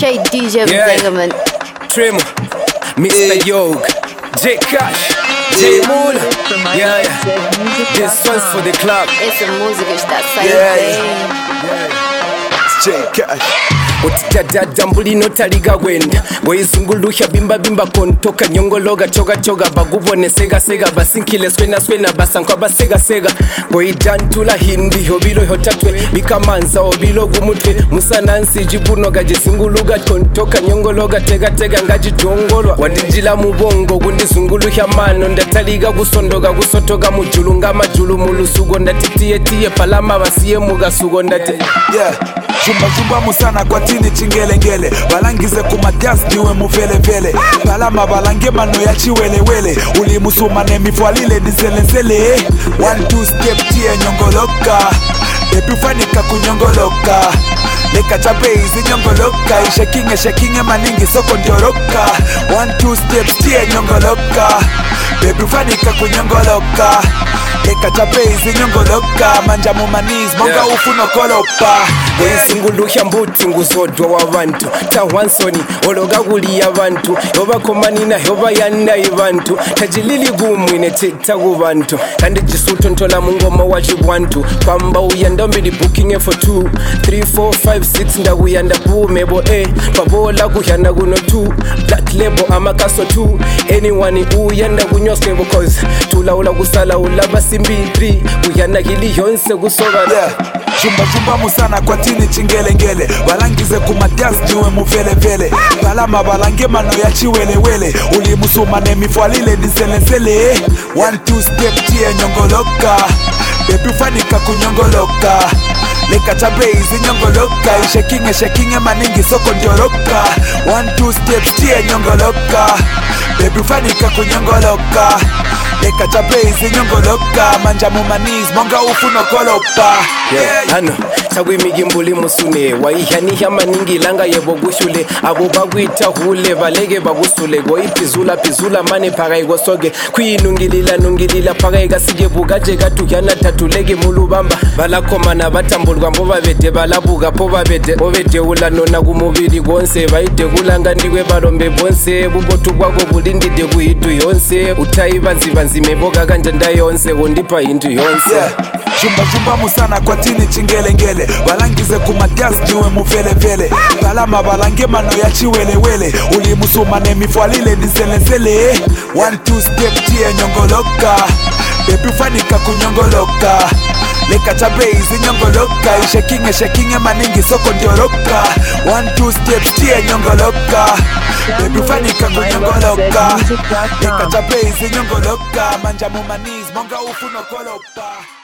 Shay DJ Mzengaman. Trim, Mr. Yog, J Cash, J Mool. Yeah. This one's for the club. It's a music, it's that same thing. It's J Cash. Otitata mbuli notaliga wenda Wezunguluha bimba kontoka nyongologa choga bagubone sega basinkile swena basankwa basega Boidantula hindi hobilo hotatwe bikamanza obilo gumutwe musanansi jibunoga jesinguluga kontoka nyongologa tega ngaji tongolwa wandinjila mubongo gundizunguluha mano ndataliga gusotoga mujulunga majulu mulusugo ndatitiye palama basiye mugasugo ndate Jumba musana kwa tini chingelengele Balangize kumatias diwe muvelevele Palama balange mano ya chiwelewele Uli musumane mifwalile nizelenzele 1-2 step tie nyongoloka Baby fanika kunyongoloka Leka chape izi nyongoloka Ishakinge maningi soko ndioroka 1-2 steps tie nyongoloka Baby fanika kunyongoloka Leka chape izi nyongoloka Manja mumaniz monga ufuno kolopa Wezinguluha mbuti nguzodwa wabantu Tawansoni ologa guli yabantu Yoba komanina yoba yanda ibantu Tajilili gumwine cheta gubantu Kandi jisuto ntola mungoma wajibwantu Kwamba uyandombili booking for 2 3, 4, 5, 6 nda uyanda bumebo Pabola kuhyanda guno 2 Black label amakaso 2 Anyone uyanda gunyoskebo cause Tulaula gusala ulaba simbi 3 Uyanda hili yonse gusoga Jumba musana kwa tini chingelengele Balangize kumatias diwe muvelevele Palama balange mano ya chiwelewele Uli musumane mifwalile nizelenzele 1-2 step tie nyongoloka Baby fanika kunyongoloka Leka chape izi nyongoloka Ishakinge maningi soko ndioroka 1-2 steps tie nyongoloka Baby fanika kunyongoloka Leka chape izi nyongoloka Manja mumaniz monga ufuno kolopa Hano, sagwe migimbuli musune Waihaniha maningi langa yebo gushule Abo bagwita hule balege bagusule Goi pizula mane pagai gosoge Nungilila pagai gasige bugaje gatuhyana tatulege mulubamba Balakomana batambulwa mbo babete balabuga po babete Obete ulanona gumubiri gonse Baite gulanga ndiwe balombe bonse Bubotu gwago bulindide guhitu yonse Utayi banzi meboga ganja nda yonse Gondipa hintu yonse Jumba musana kwa tini chingelengele Balangize kumatias diwe muvelevele Palama balange mano ya chiwelewele Uli musumane mifwalile nizelenzele 1-2 step tie nyongoloka Baby fanika kunyongoloka Leka chape izi nyongoloka Ishakinge maningi soko ndioroka 1-2 steps tie nyongoloka Baby fanika kunyongoloka Leka chape izi nyongoloka Manja mumaniz monga ufuno kolopa